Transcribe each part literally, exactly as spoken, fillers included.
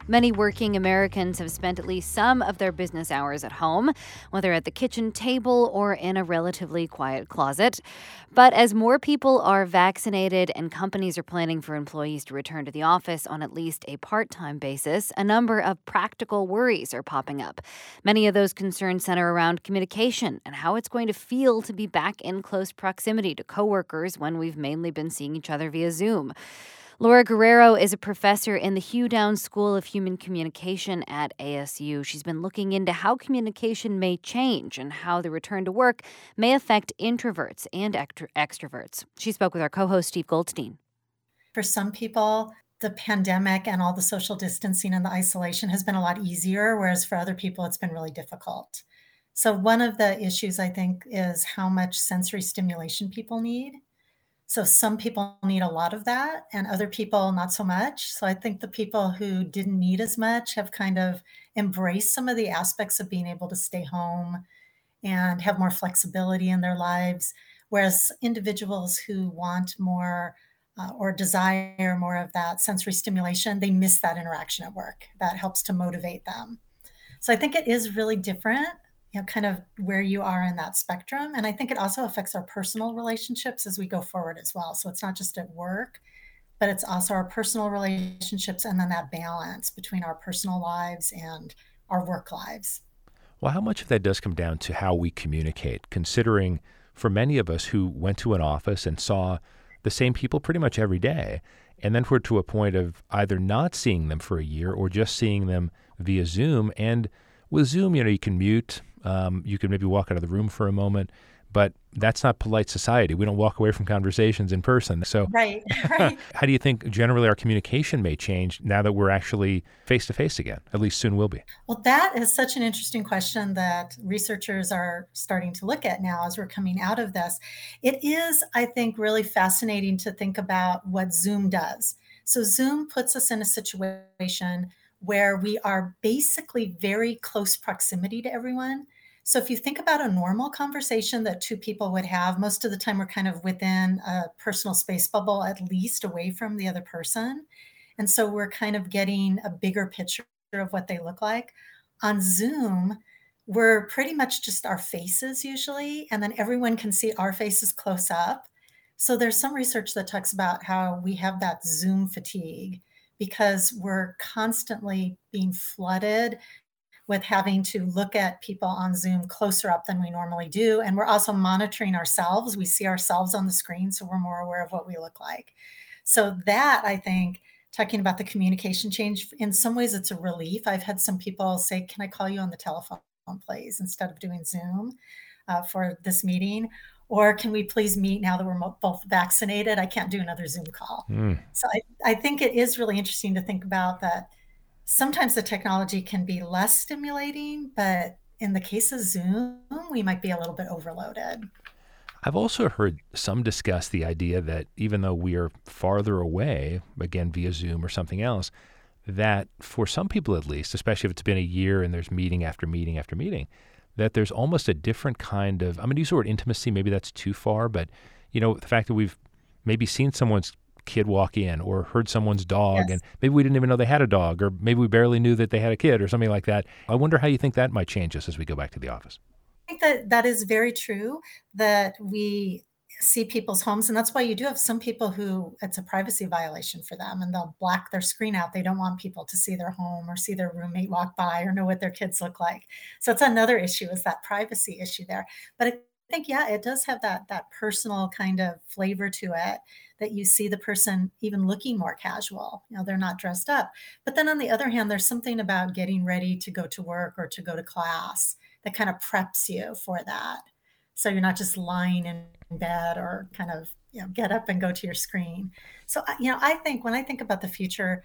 Many working Americans have spent at least some of their business hours at home, whether at the kitchen table or in a relatively quiet closet. But as more people are vaccinated and companies are planning for employees to return to the office on at least a part-time basis, a number of practical worries are popping up. Many of those concerns center around communication and how it's going to feel to be back in close proximity to coworkers when we've mainly been seeing each other via Zoom. Laura Guerrero is a professor in the Hugh Downs School of Human Communication at A S U. She's been looking into how communication may change and how the return to work may affect introverts and extro- extroverts. She spoke with our co-host, Steve Goldstein. For some people, the pandemic and all the social distancing and the isolation has been a lot easier, whereas for other people, it's been really difficult. So one of the issues, I think, is how much sensory stimulation people need. So some people need a lot of that and other people not so much. So I think the people who didn't need as much have kind of embraced some of the aspects of being able to stay home and have more flexibility in their lives. Whereas individuals who want more uh, or desire more of that sensory stimulation, they miss that interaction at work. That helps to motivate them. So I think it is really different, you know, kind of where you are in that spectrum. And I think it also affects our personal relationships as we go forward as well. So it's not just at work, but it's also our personal relationships and then that balance between our personal lives and our work lives. Well, how much of that does come down to how we communicate, considering for many of us who went to an office and saw the same people pretty much every day, and then we're to a point of either not seeing them for a year or just seeing them via Zoom. And with Zoom, you know, you can mute, um, you can maybe walk out of the room for a moment, but that's not polite society. We don't walk away from conversations in person. So Right, right. how do you think generally our communication may change now that we're actually face-to-face again? At least soon will be. Well, that is such an interesting question that researchers are starting to look at now as we're coming out of this. It is, I think, really fascinating to think about what Zoom does. So Zoom puts us in a situation where we are basically very close proximity to everyone. So if you think about a normal conversation that two people would have, most of the time we're kind of within a personal space bubble, at least away from the other person. And so we're kind of getting a bigger picture of what they look like. On Zoom, we're pretty much just our faces usually, and then everyone can see our faces close up. So there's some research that talks about how we have that Zoom fatigue because we're constantly being flooded with having to look at people on Zoom closer up than we normally do. And we're also monitoring ourselves. We see ourselves on the screen, so we're more aware of what we look like. So that, I think, talking about the communication change, in some ways it's a relief. I've had some people say, can I call you on the telephone, please, instead of doing Zoom uh, for this meeting? Or can we please meet now that we're both vaccinated? I can't do another Zoom call. Mm. So I, I think it is really interesting to think about that. Sometimes the technology can be less stimulating, but in the case of Zoom, we might be a little bit overloaded. I've also heard some discuss the idea that even though we are farther away, again, via Zoom or something else, that for some people at least, especially if it's been a year and there's meeting after meeting after meeting, that there's almost a different kind of, I'm going to use the word intimacy, maybe that's too far, but, you know, the fact that we've maybe seen someone's kid walk in or heard someone's dog, Yes. and maybe we didn't even know they had a dog, or maybe we barely knew that they had a kid or something like that. I wonder how you think that might change us as we go back to the office. I think that that is very true, that we see people's homes. And that's why you do have some people who it's a privacy violation for them and they'll black their screen out. They don't want people to see their home or see their roommate walk by or know what their kids look like. So it's another issue, is that privacy issue there. But I think, yeah, it does have that that personal kind of flavor to it, that you see the person even looking more casual. You know, they're not dressed up. But then on the other hand, there's something about getting ready to go to work or to go to class that kind of preps you for that. So you're not just lying in bed or kind of, you know, get up and go to your screen. So, you know, I think when I think about the future,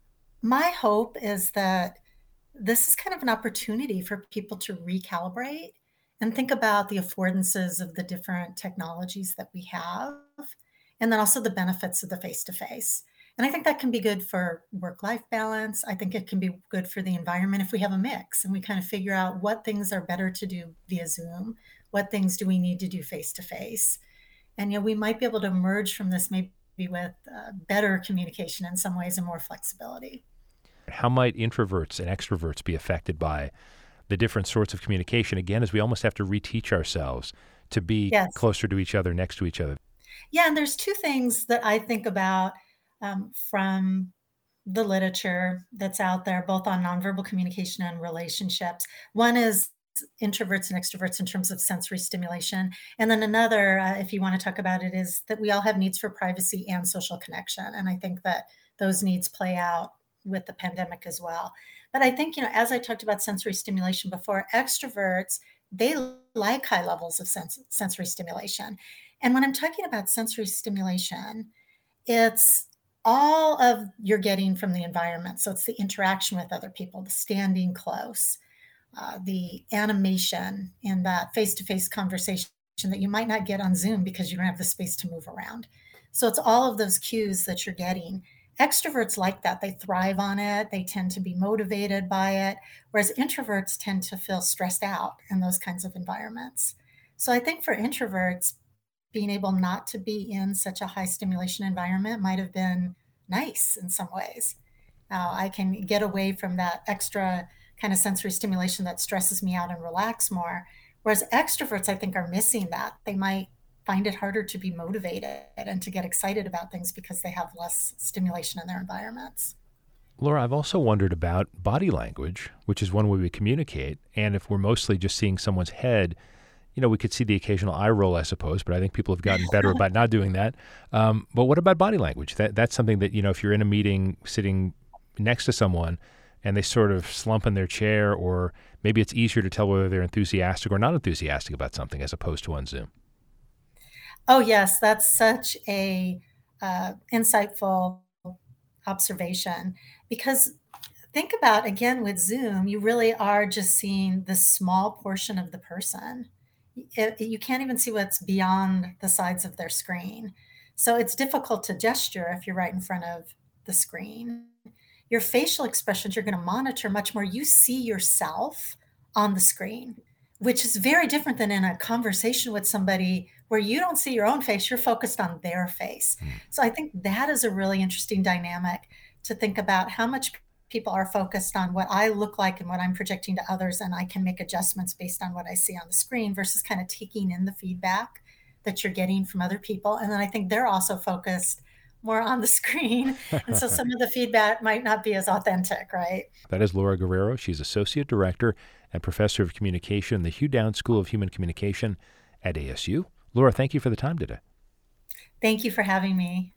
my hope is that this is kind of an opportunity for people to recalibrate and think about the affordances of the different technologies that we have, and then also the benefits of the face to face. And I think that can be good for work life balance. I think it can be good for the environment if we have a mix and we kind of figure out what things are better to do via Zoom, what things do we need to do face to face. And, you know, we might be able to emerge from this maybe with uh, better communication in some ways and more flexibility. How might introverts and extroverts be affected by the different sorts of communication, again, as we almost have to reteach ourselves to be Yes. closer to each other, next to each other? Yeah, and there's two things that I think about um, from the literature that's out there, both on nonverbal communication and relationships. One is introverts and extroverts in terms of sensory stimulation. And then another, uh, if you want to talk about it, is that we all have needs for privacy and social connection. And I think that those needs play out with the pandemic as well. But I think, you know, as I talked about sensory stimulation before, extroverts, they like high levels of sens- sensory stimulation. And when I'm talking about sensory stimulation, it's all of you're getting from the environment. So it's the interaction with other people, the standing close, uh, the animation in that face-to-face conversation that you might not get on Zoom because you don't have the space to move around. So it's all of those cues that you're getting. Extroverts like that. They thrive on it. They tend to be motivated by it, whereas introverts tend to feel stressed out in those kinds of environments. So I think for introverts, being able not to be in such a high stimulation environment might have been nice in some ways. Uh, I can get away from that extra kind of sensory stimulation that stresses me out and relax more. Whereas extroverts, I think, are missing that. They might find it harder to be motivated and to get excited about things because they have less stimulation in their environments. Laura, I've also wondered about body language, which is one way we communicate. And if we're mostly just seeing someone's head, you know, we could see the occasional eye roll, I suppose, but I think people have gotten better about not doing that. Um, but what about body language? That That's something that, you know, if you're in a meeting sitting next to someone and they sort of slump in their chair, or maybe it's easier to tell whether they're enthusiastic or not enthusiastic about something as opposed to on Zoom. Oh, yes, that's such a uh, insightful observation, because think about, again, with Zoom, you really are just seeing this small portion of the person. It, you can't even see what's beyond the sides of their screen. So it's difficult to gesture if you're right in front of the screen. Your facial expressions, you're going to monitor much more. You see yourself on the screen, which is very different than in a conversation with somebody where you don't see your own face, you're focused on their face. Mm. So I think that is a really interesting dynamic to think about, how much people are focused on what I look like and what I'm projecting to others, and I can make adjustments based on what I see on the screen versus kind of taking in the feedback that you're getting from other people. And then I think they're also focused more on the screen. And so some of the feedback might not be as authentic, right? That is Laura Guerrero. She's Associate Director and Professor of Communication in the Hugh Downs School of Human Communication at A S U. Laura, thank you for the time today. Thank you for having me.